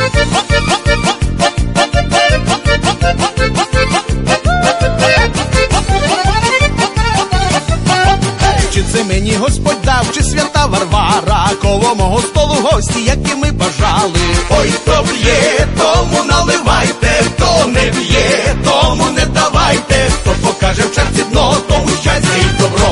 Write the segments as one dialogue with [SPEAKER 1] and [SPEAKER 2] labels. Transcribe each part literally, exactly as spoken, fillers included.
[SPEAKER 1] Чи це мені Господь дав, чи свята Варвара, коло мого столу гості, які ми бажали.
[SPEAKER 2] Ой, хто б'є, тому наливайте, хто не б'є, тому не давайте, хто покаже в черці дно, тому щастя і добро.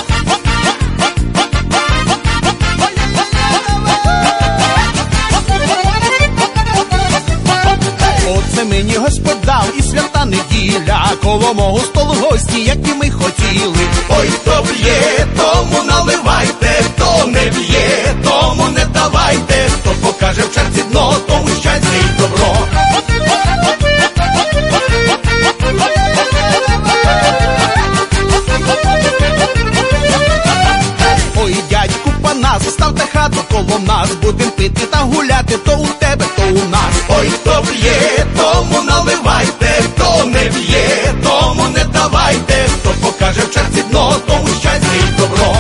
[SPEAKER 1] Оце мені Господь дав і свята неділя, коло мого столу гості, які ми хотіли.
[SPEAKER 2] Ой, хто б'є, тому наливайте, хто не б'є, тому не давайте, хто покаже в черці дно, тому щастя і добро.
[SPEAKER 1] Ой, дядьку Панас, ставте хату коло нас, будем пити та гуляти, то у тебе, то у нас.
[SPEAKER 2] Ой, хто б'є, тому наливайте, хто не б'є, тому не давайте, хто покаже в черці дно, тому щастя і добро.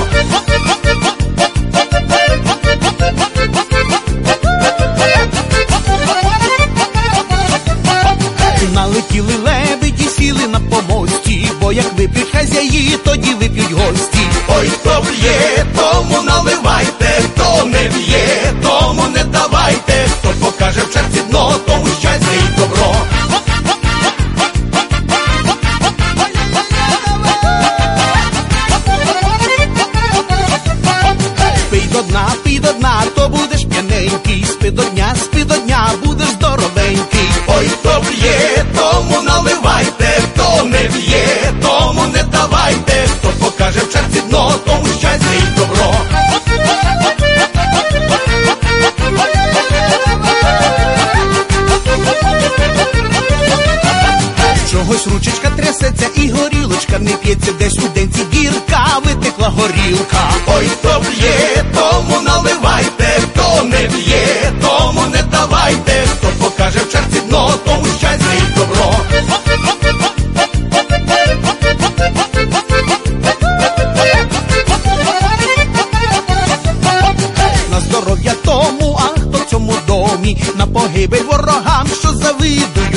[SPEAKER 1] Налетіли лебеді, сіли на помості, бо як вип'ють хазяї, тоді вип'ють гості.
[SPEAKER 2] Ой, хто б'є, тому наливайте, хто не б'є, тому не давайте, хто покаже в черці дно, тому щастя і добро.
[SPEAKER 1] Пий до дна, пий до дна, то будеш п'яненький, спи до дня, спи до дня, будеш здоровенький.
[SPEAKER 2] Ой, хто б'є, тому наливайте, хто не б'є, тому не давайте, хто покаже в черці дно, тому щастя і добро.
[SPEAKER 1] Чогось ручечка трясеться і горілочка не п'ється, десь у денці дірка, витекла горілка.
[SPEAKER 2] Ой, хто б'є, тому наливайте, хто не б'є, тому не давайте, хто покаже в черці дно, тому щастя і добро.
[SPEAKER 1] На здоров'я тому, а хто в цьому домі, на погибель ворогам, що завидують